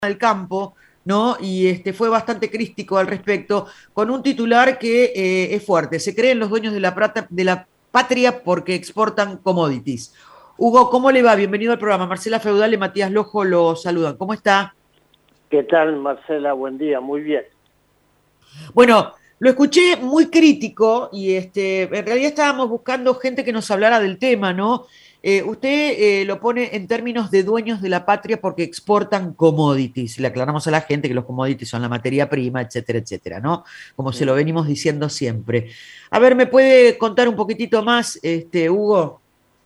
del campo, ¿no? Y fue bastante crítico al respecto, con un titular que es fuerte. Se creen los dueños de la patria porque exportan commodities. Hugo, ¿cómo le va? Bienvenido al programa. Marcela Feudal y Matías Lojo lo saludan. ¿Cómo está? ¿Qué tal, Marcela? Buen día, muy bien. Bueno, lo escuché muy crítico y en realidad estábamos buscando gente que nos hablara del tema, ¿no? Usted lo pone en términos de dueños de la patria porque exportan commodities. Le aclaramos a la gente que los commodities son la materia prima, etcétera, etcétera, ¿no? Como se lo Ujú. venimos diciendo siempre. A ver, ¿me puede contar un poquitito más, Hugo?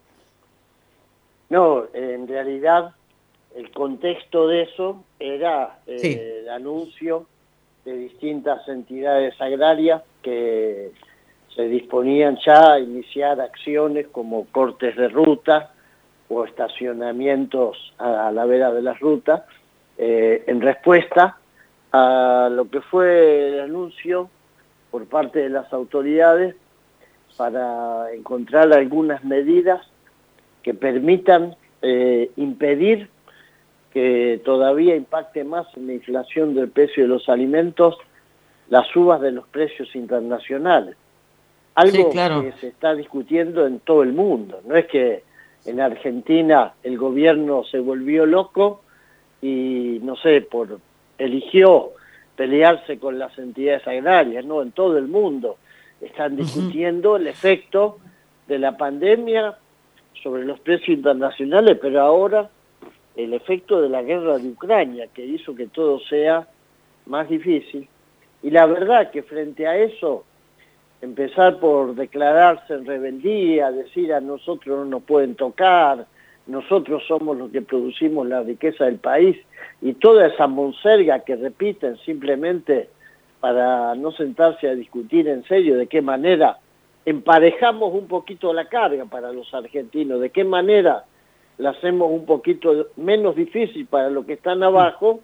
No, en realidad el contexto de eso era Sí, el anuncio de distintas entidades agrarias que se disponían ya a iniciar acciones como cortes de ruta o estacionamientos a la vera de las rutas, en respuesta a lo que fue el anuncio por parte de las autoridades para encontrar algunas medidas que permitan impedir que todavía impacte más en la inflación del precio de los alimentos las subas de los precios internacionales. sí, Algo claro. que se está discutiendo en todo el mundo. No es que en Argentina el gobierno se volvió loco y, no sé, eligió pelearse con las entidades agrarias, no, en todo el mundo están Ujú. discutiendo el efecto de la pandemia sobre los precios internacionales, pero ahora el efecto de la guerra de Ucrania, que hizo que todo sea más difícil. Y la verdad que frente a eso, empezar por declararse en rebeldía, decir a nosotros no nos pueden tocar, nosotros somos los que producimos la riqueza del país, y toda esa monserga que repiten simplemente para no sentarse a discutir en serio de qué manera emparejamos un poquito la carga para los argentinos, de qué manera la hacemos un poquito menos difícil para los que están abajo,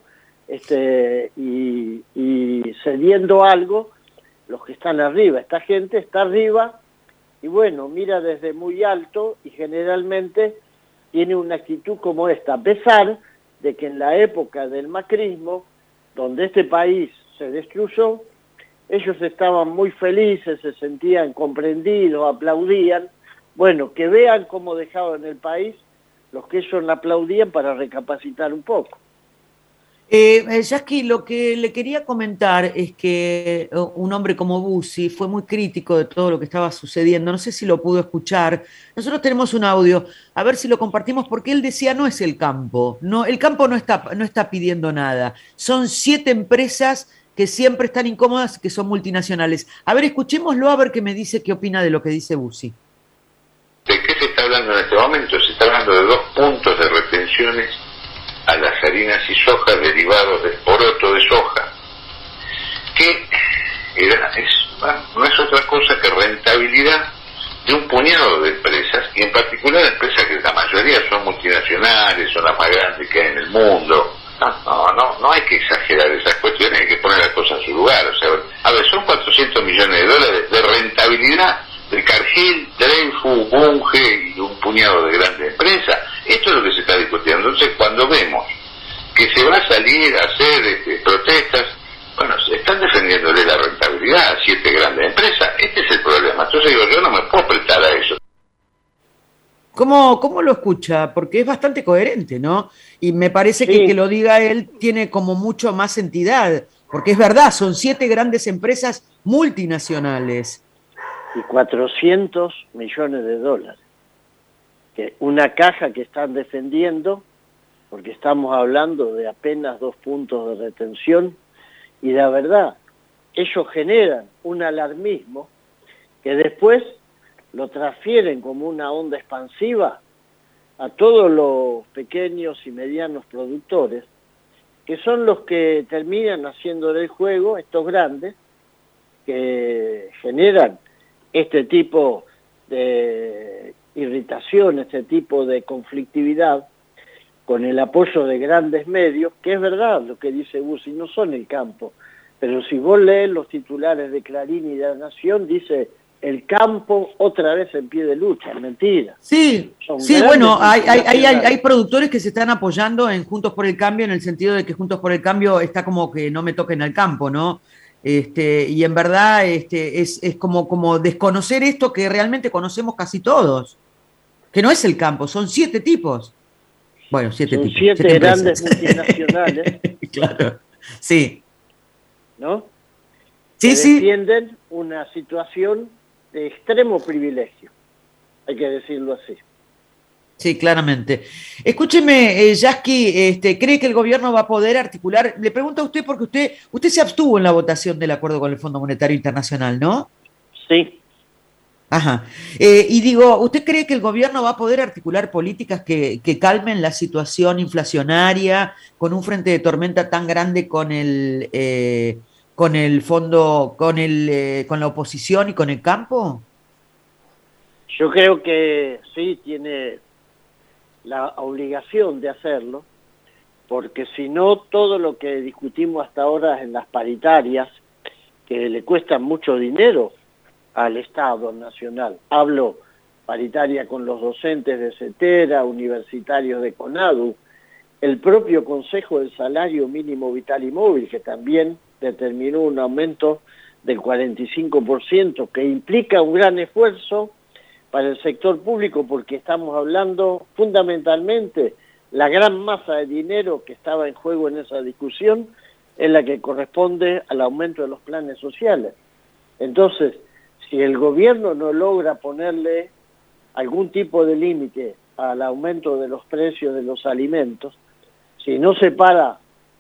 y cediendo algo los que están arriba. Esta gente está arriba y bueno, mira desde muy alto y generalmente tiene una actitud como esta, a pesar de que en la época del macrismo, donde este país se destruyó, ellos estaban muy felices, se sentían comprendidos, aplaudían. Bueno, que vean cómo dejaban el país los que ellos aplaudían para recapacitar un poco. Jackie, lo que le quería comentar es que un hombre como Bussi fue muy crítico de todo lo que estaba sucediendo. No sé si lo pudo escuchar. Nosotros tenemos un audio, a ver si lo compartimos, porque él decía no es el campo. No, el campo no está pidiendo nada. Son 7 empresas que siempre están incómodas, que son multinacionales. A ver, escuchémoslo a ver qué me dice, qué opina de lo que dice Bussi. ¿De qué se está hablando en este momento? Se está hablando de 2 puntos de retenciones a las harinas y soja derivados del poroto de soja, que no es otra cosa que rentabilidad de un puñado de empresas, y en particular empresas que la mayoría son multinacionales, son las más grandes que hay en el mundo. No hay que exagerar esas cuestiones, hay que poner las cosas en su lugar. O sea, a ver, son 400 millones de dólares de rentabilidad de Cargill, Dreyfus, Bunge y un puñado de grandes empresas. Esto es lo que se está discutiendo. Entonces, cuando vemos que se va a salir a hacer protestas, bueno, se están defendiéndole la rentabilidad a 7 grandes empresas. Este es el problema. Entonces digo, yo no me puedo prestar a eso. ¿Cómo lo escucha? Porque es bastante coherente, ¿no? Y me parece que Sí, lo diga él tiene como mucho más entidad, porque es verdad, son 7 grandes empresas multinacionales. y 400 millones de dólares. Que una caja que están defendiendo, porque estamos hablando de apenas 2 puntos de retención, y la verdad, ellos generan un alarmismo que después lo transfieren como una onda expansiva a todos los pequeños y medianos productores, que son los que terminan haciendo el juego, estos grandes, que generan este tipo de irritación, este tipo de conflictividad, con el apoyo de grandes medios, que es verdad lo que dice Bussi, no son el campo, pero si vos lees los titulares de Clarín y de La Nación, dice el campo otra vez en pie de lucha, mentira. Sí, sí, bueno, hay productores que se están apoyando en Juntos por el Cambio en el sentido de que Juntos por el Cambio está como que no me toquen al campo, ¿no? Y en verdad es como desconocer esto que realmente conocemos casi todos, que no es el campo, son 7 tipos. Bueno, 7 son tipos. 7 grandes multinacionales. Claro, sí. ¿No? Sí, que sí. defienden una situación de extremo privilegio, hay que decirlo así. Sí, claramente. Escúcheme, Yasky, ¿cree que el gobierno va a poder articular? Le pregunto a usted porque usted se abstuvo en la votación del acuerdo con el Fondo Monetario Internacional, ¿no? Sí. Ajá. Y digo, ¿usted cree que el gobierno va a poder articular políticas que calmen la situación inflacionaria con un frente de tormenta tan grande con el fondo, con la oposición y con el campo? Yo creo que sí tiene la obligación de hacerlo, porque si no, todo lo que discutimos hasta ahora en las paritarias, que le cuestan mucho dinero al Estado Nacional, hablo paritaria con los docentes de CETERA, universitarios de CONADU, el propio Consejo del Salario Mínimo Vital y Móvil, que también determinó un aumento del 45%, que implica un gran esfuerzo para el sector público, porque estamos hablando fundamentalmente, la gran masa de dinero que estaba en juego en esa discusión es la que corresponde al aumento de los planes sociales. Entonces, si el gobierno no logra ponerle algún tipo de límite al aumento de los precios de los alimentos, si no se para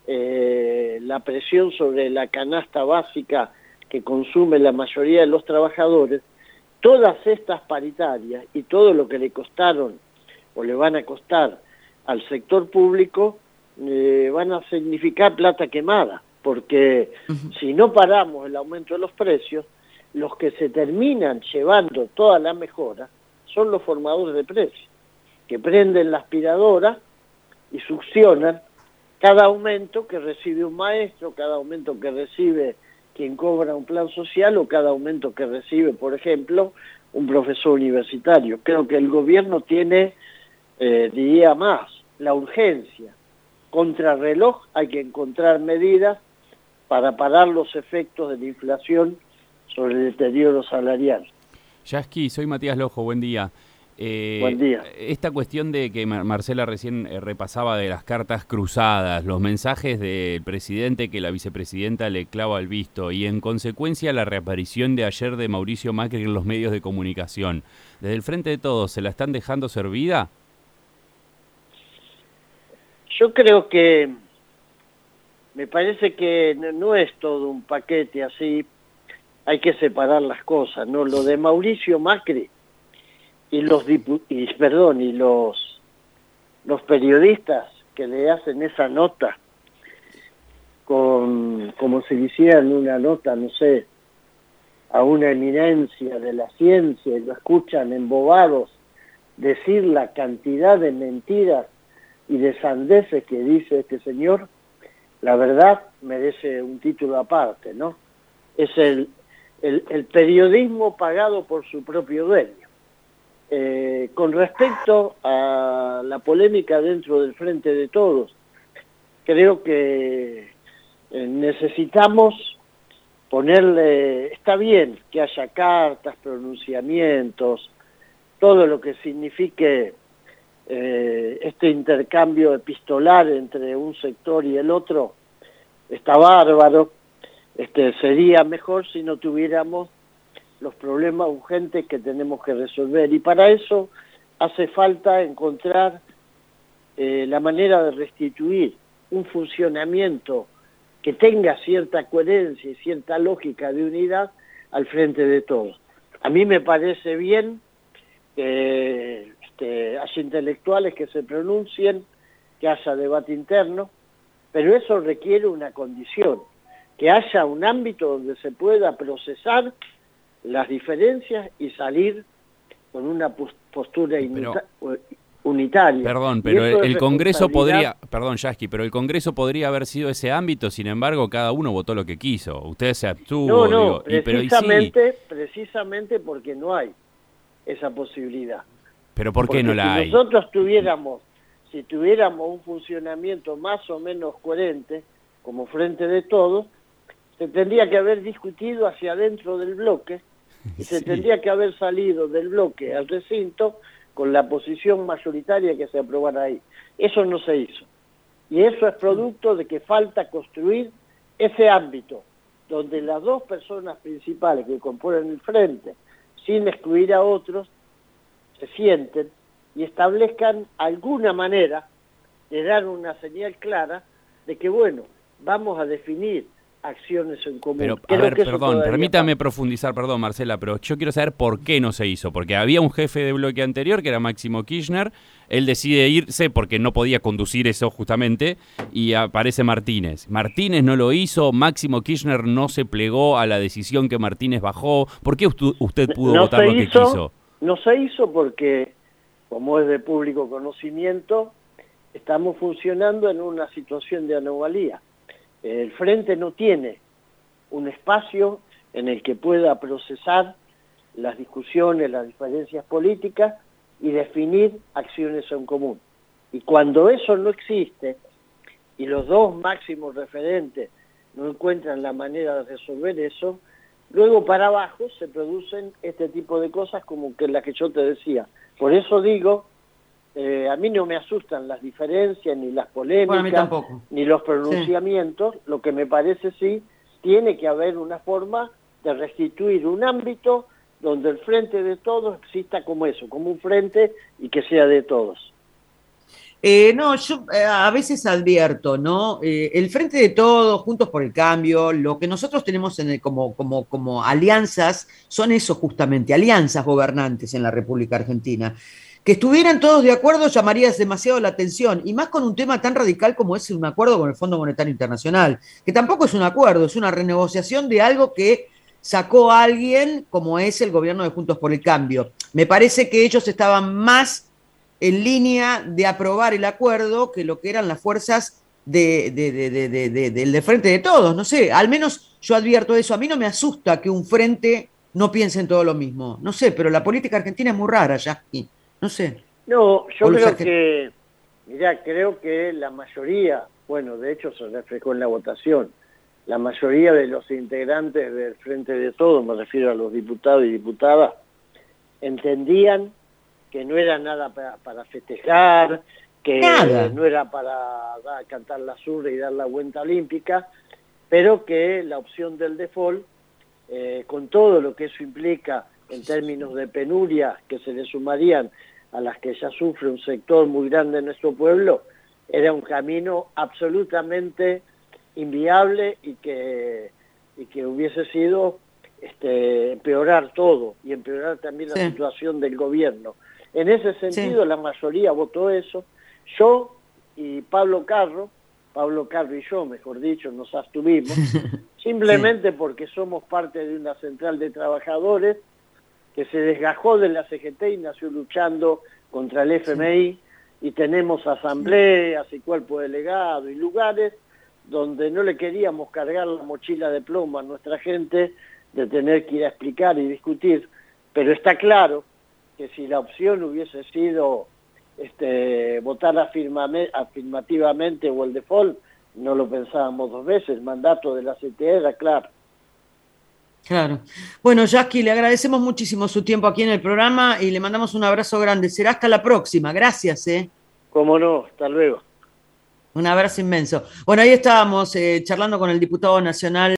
la presión sobre la canasta básica que consume la mayoría de los trabajadores, todas estas paritarias y todo lo que le costaron o le van a costar al sector público van a significar plata quemada, porque si no paramos el aumento de los precios, los que se terminan llevando toda la mejora son los formadores de precios, que prenden la aspiradora y succionan cada aumento que recibe un maestro, cada aumento que recibe quien cobra un plan social o cada aumento que recibe, por ejemplo, un profesor universitario. Creo que el gobierno tiene, diría más, la urgencia. Contrarreloj, hay que encontrar medidas para parar los efectos de la inflación sobre el deterioro salarial. Yasky, soy Matías Lojo, buen día. Buen día. Esta cuestión de que Marcela recién repasaba de las cartas cruzadas, los mensajes del presidente que la vicepresidenta le clava al visto y en consecuencia la reaparición de ayer de Mauricio Macri en los medios de comunicación, ¿desde el Frente de Todos se la están dejando servida? Yo creo que me parece que no es todo un paquete así, hay que separar las cosas, ¿no? Lo de Mauricio Macri y los periodistas que le hacen esa nota como si le hicieran una nota, no sé, a una eminencia de la ciencia y lo escuchan embobados decir la cantidad de mentiras y de sandeces que dice este señor, la verdad merece un título aparte, ¿no? Es el periodismo pagado por su propio dueño. Con respecto a la polémica dentro del Frente de Todos, creo que necesitamos ponerle, está bien que haya cartas, pronunciamientos, todo lo que signifique este intercambio epistolar entre un sector y el otro, está bárbaro. Sería mejor si no tuviéramos los problemas urgentes que tenemos que resolver, y para eso hace falta encontrar la manera de restituir un funcionamiento que tenga cierta coherencia y cierta lógica de unidad al Frente de Todos. A mí me parece bien que haya intelectuales que se pronuncien, que haya debate interno, pero eso requiere una condición, que haya un ámbito donde se pueda procesar las diferencias y salir con una postura unitaria. Perdón, pero el Congreso podría, perdón, Yasky, pero el Congreso podría haber sido ese ámbito, sin embargo, cada uno votó lo que quiso. Usted se abstuvo. No, digo, precisamente porque no hay esa posibilidad. ¿Pero por qué no la hay? Si nosotros tuviéramos un funcionamiento más o menos coherente, como Frente de Todos, se tendría que haber discutido hacia adentro del bloque y se tendría que haber salido del bloque al recinto con la posición mayoritaria que se aprobara ahí. Eso no se hizo. Y eso es producto de que falta construir ese ámbito donde las dos personas principales que componen el frente, sin excluir a otros, se sienten y establezcan alguna manera de dar una señal clara de que, bueno, vamos a definir acciones en común. Pero, a ver, perdón, permítame profundizar, perdón, Marcela, pero yo quiero saber por qué no se hizo. Porque había un jefe de bloque anterior, que era Máximo Kirchner, él decide irse porque no podía conducir eso justamente, y aparece Martínez. Martínez no lo hizo, Máximo Kirchner no se plegó a la decisión que Martínez bajó. ¿Por qué usted pudo votar lo que quiso? No se hizo porque, como es de público conocimiento, estamos funcionando en una situación de anomalía. El Frente no tiene un espacio en el que pueda procesar las discusiones, las diferencias políticas y definir acciones en común. Y cuando eso no existe y los dos máximos referentes no encuentran la manera de resolver eso, luego para abajo se producen este tipo de cosas como que las que yo te decía. Por eso digo, a mí no me asustan las diferencias, ni las polémicas, ni los pronunciamientos. Sí. Lo que me parece sí, tiene que haber una forma de restituir un ámbito donde el Frente de Todos exista como eso, como un frente y que sea de todos. No, yo a veces advierto, ¿no? El Frente de Todos, Juntos por el Cambio, lo que nosotros tenemos como alianzas, son eso justamente, alianzas gobernantes en la República Argentina. Que estuvieran todos de acuerdo llamaría demasiado la atención, y más con un tema tan radical como es un acuerdo con el Fondo Monetario Internacional, que tampoco es un acuerdo, es una renegociación de algo que sacó a alguien como es el gobierno de Juntos por el Cambio. Me parece que ellos estaban más en línea de aprobar el acuerdo que lo que eran las fuerzas del Frente de Todos, no sé, al menos yo advierto eso. A mí no me asusta que un frente no piense en todo lo mismo, no sé, pero la política argentina es muy rara, Yasky. No sé. No, yo creo que la mayoría, bueno, de hecho se reflejó en la votación, la mayoría de los integrantes del Frente de Todos, me refiero a los diputados y diputadas, entendían que no era nada para festejar, que no era para cantar la zurda y dar la vuelta olímpica, pero que la opción del default, con todo lo que eso implica en términos de penuria que se le sumarían a las que ya sufre un sector muy grande de nuestro pueblo, era un camino absolutamente inviable y que hubiese sido empeorar todo y empeorar también la situación del gobierno. En ese sentido la mayoría votó eso. Yo y Pablo Carro y yo, mejor dicho, nos abstuvimos, simplemente porque somos parte de una central de trabajadores que se desgajó de la CGT y nació luchando contra el FMI, y tenemos asambleas y cuerpo delegado y lugares donde no le queríamos cargar la mochila de plomo a nuestra gente de tener que ir a explicar y discutir, pero está claro que si la opción hubiese sido votar afirmativamente o el default, no lo pensábamos dos veces. El mandato de la CTA era claro. Claro. Bueno, Yasky, le agradecemos muchísimo su tiempo aquí en el programa y le mandamos un abrazo grande. Será hasta la próxima. Gracias. Cómo no, hasta luego. Un abrazo inmenso. Bueno, ahí estábamos charlando con el diputado nacional